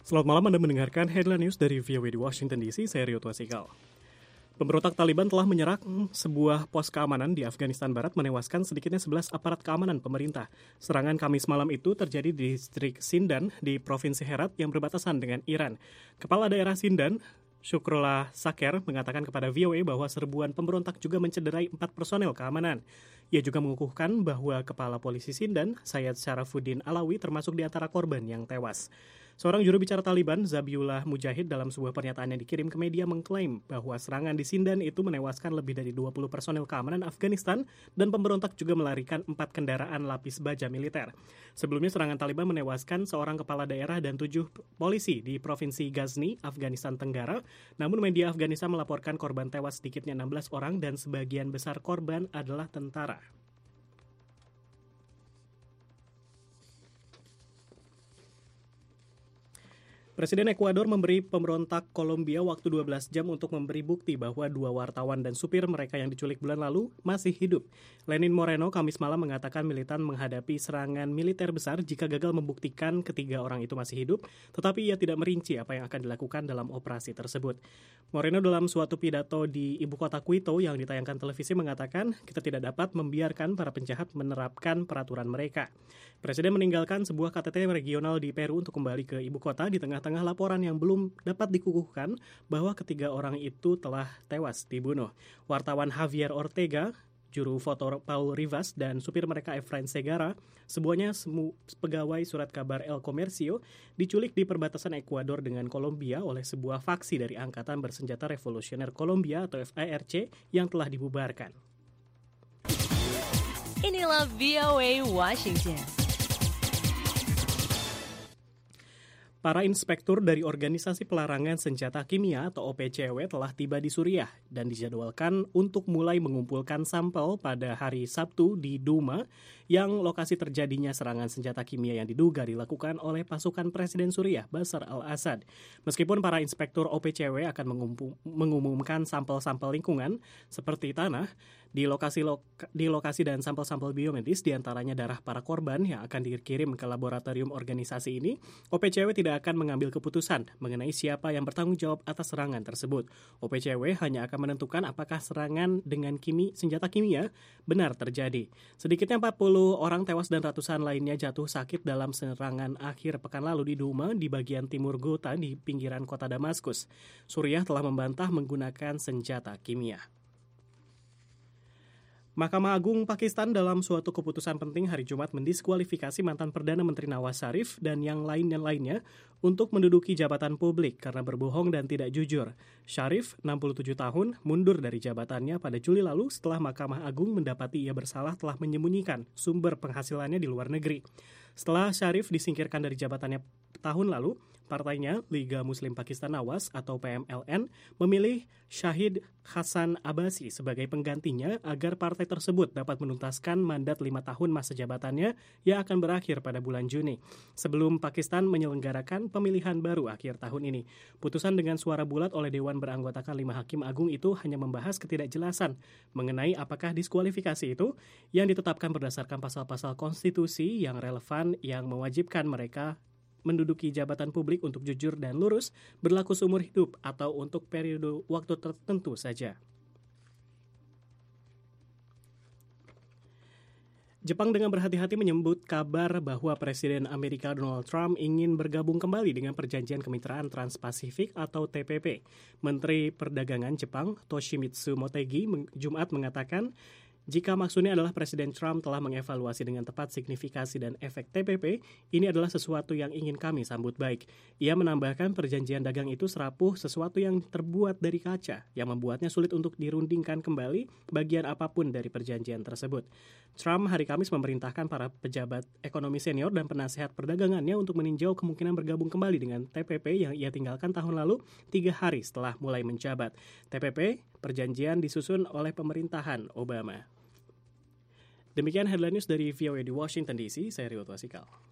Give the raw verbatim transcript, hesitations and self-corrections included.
Selamat malam, Anda mendengarkan Headline News dari V O A di Washington D C, saya Rio Tuasikal. Pemberontak Taliban telah menyerang sebuah pos keamanan di Afghanistan Barat, menewaskan sedikitnya sebelas aparat keamanan pemerintah. Serangan Kamis malam itu terjadi di distrik Sindan di Provinsi Herat yang berbatasan dengan Iran. Kepala daerah Sindan, Syukrullah Saker, mengatakan kepada V O A bahwa serbuan pemberontak juga mencederai empat personel keamanan. Ia juga mengukuhkan bahwa Kepala Polisi Sindan, Syed Sharafuddin Alawi, termasuk di antara korban yang tewas. Seorang juru bicara Taliban, Zabiullah Mujahid, dalam sebuah pernyataan yang dikirim ke media mengklaim bahwa serangan di Sindan itu menewaskan lebih dari dua puluh personel keamanan Afghanistan dan pemberontak juga melarikan empat kendaraan lapis baja militer. Sebelumnya serangan Taliban menewaskan seorang kepala daerah dan tujuh polisi di Provinsi Ghazni, Afghanistan Tenggara. Namun media Afghanistan melaporkan korban tewas sedikitnya enam belas orang dan sebagian besar korban adalah tentara. Presiden Ekuador memberi pemberontak Kolombia waktu dua belas jam untuk memberi bukti bahwa dua wartawan dan supir mereka yang diculik bulan lalu masih hidup. Lenin Moreno Kamis malam mengatakan militan menghadapi serangan militer besar jika gagal membuktikan ketiga orang itu masih hidup, tetapi ia tidak merinci apa yang akan dilakukan dalam operasi tersebut. Moreno dalam suatu pidato di ibu kota Quito yang ditayangkan televisi mengatakan, kita tidak dapat membiarkan para penjahat menerapkan peraturan mereka. Presiden meninggalkan sebuah K T T regional di Peru untuk kembali ke ibu kota di tengah tengah laporan yang belum dapat dikukuhkan bahwa ketiga orang itu telah tewas dibunuh. Wartawan Javier Ortega, juru foto Paul Rivas, dan supir mereka Efrain Segara, semuanya semu pegawai surat kabar El Comercio, diculik di perbatasan Ekuador dengan Kolombia oleh sebuah faksi dari Angkatan Bersenjata Revolusioner Kolombia atau F A R C yang telah dibubarkan. Inilah V O A Washington. Para inspektur dari Organisasi Pelarangan Senjata Kimia atau O P C W telah tiba di Suriah dan dijadwalkan untuk mulai mengumpulkan sampel pada hari Sabtu di Douma yang lokasi terjadinya serangan senjata kimia yang diduga dilakukan oleh pasukan Presiden Suriah Bashar al-Assad. Meskipun para inspektur O P C W akan mengumumkan sampel-sampel lingkungan seperti tanah di lokasi loka, di lokasi dan sampel-sampel biomedis diantaranya darah para korban yang akan dikirim ke laboratorium organisasi ini, O P C W tidak akan mengambil keputusan mengenai siapa yang bertanggung jawab atas serangan tersebut. O P C W hanya akan menentukan apakah serangan dengan kimi, senjata kimia benar terjadi. Sedikitnya empat puluh orang tewas dan ratusan lainnya jatuh sakit dalam serangan akhir pekan lalu di Douma di bagian timur Ghouta di pinggiran kota Damaskus. Suriah telah membantah menggunakan senjata kimia. Mahkamah Agung Pakistan dalam suatu keputusan penting hari Jumat mendiskualifikasi mantan Perdana Menteri Nawaz Sharif dan yang lain-lainnya untuk menduduki jabatan publik karena berbohong dan tidak jujur. Sharif, enam puluh tujuh tahun, mundur dari jabatannya pada Juli lalu setelah Mahkamah Agung mendapati ia bersalah telah menyembunyikan sumber penghasilannya di luar negeri. Setelah Sharif disingkirkan dari jabatannya tahun lalu, partainya Liga Muslim Pakistan Nawaz atau P M L N memilih Syahid Hasan Abbasi sebagai penggantinya agar partai tersebut dapat menuntaskan mandat lima tahun masa jabatannya yang akan berakhir pada bulan Juni. Sebelum Pakistan menyelenggarakan pemilihan baru akhir tahun ini. Putusan dengan suara bulat oleh Dewan beranggotakan lima hakim agung itu hanya membahas ketidakjelasan mengenai apakah diskualifikasi itu yang ditetapkan berdasarkan pasal-pasal konstitusi yang relevan yang mewajibkan mereka menduduki jabatan publik untuk jujur dan lurus, berlaku seumur hidup atau untuk periode waktu tertentu saja. Jepang dengan berhati-hati menyebut kabar bahwa Presiden Amerika Donald Trump ingin bergabung kembali dengan Perjanjian Kemitraan Trans-Pasifik atau T P P. Menteri Perdagangan Jepang Toshimitsu Motegi Jumat mengatakan, jika maksudnya adalah Presiden Trump telah mengevaluasi dengan tepat signifikasi dan efek T P P, ini adalah sesuatu yang ingin kami sambut baik. Ia menambahkan perjanjian dagang itu serapuh sesuatu yang terbuat dari kaca, yang membuatnya sulit untuk dirundingkan kembali bagian apapun dari perjanjian tersebut. Trump hari Kamis memerintahkan para pejabat ekonomi senior dan penasehat perdagangannya untuk meninjau kemungkinan bergabung kembali dengan T P P yang ia tinggalkan tahun lalu tiga hari setelah mulai menjabat. T P P, perjanjian disusun oleh pemerintahan Obama. Demikian headline news dari V O A di Washington D C, saya Rio Tuasikal.